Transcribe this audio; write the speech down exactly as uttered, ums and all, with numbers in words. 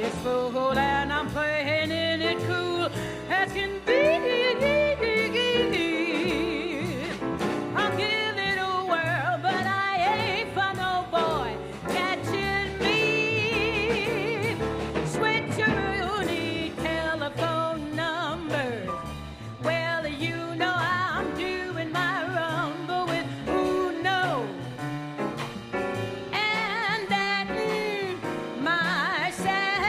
is full and I'm playing in it cool as can be.